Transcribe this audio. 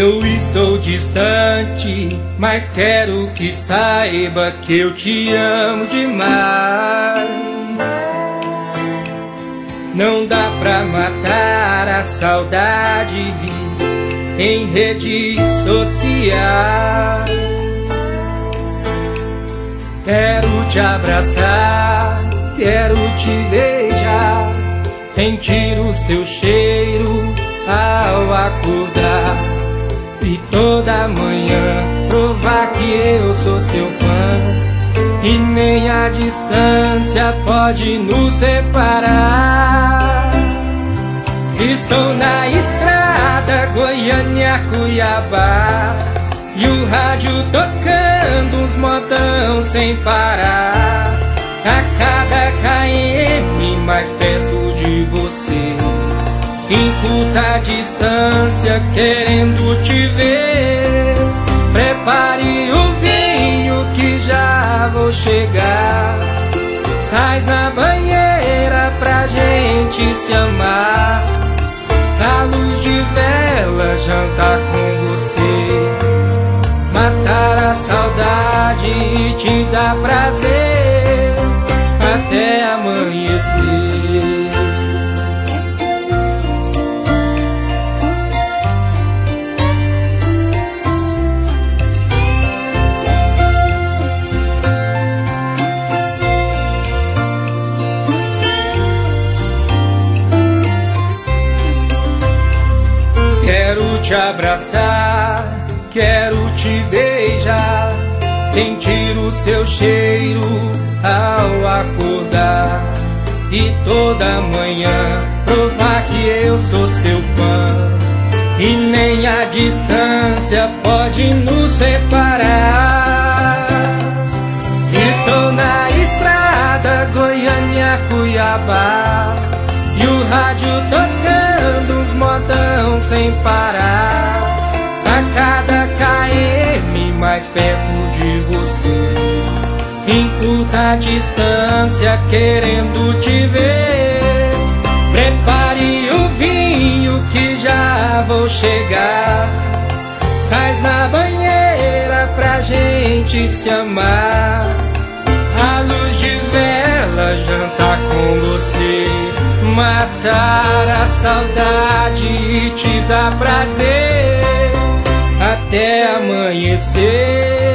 Eu estou distante, mas quero que saiba que eu te amo demais. Não dá pra matar a saudade em redes sociais. Quero te abraçar, quero te beijar, sentir o seu cheiro ao acordar. E toda manhã provar que eu sou seu fã, e nem a distância pode nos separar. Estou na estrada Goiânia-Cuiabá, e o rádio tocando uns modão sem parar. A cada km mais perto de você, em curta distância querendo te ver. Prepare o vinho que já vou chegar. Sais na banheira pra gente se amar. À luz de vela jantar com você, matar a saudade e te dar prazer até amanhecer. Quero te abraçar, quero te beijar, sentir o seu cheiro ao acordar. E toda manhã provar que eu sou seu fã, e nem a distância pode nos separar. Estou na estrada Goiânia-Cuiabá, e o rádio tocando uns modão sem parar. A cada km mais perto de você, em curta distância querendo te ver. Prepare o vinho que já vou chegar. Sais na banheira pra gente se amar. À luz de vela jantar com você, matar a saudade e te dar prazer até amanhecer.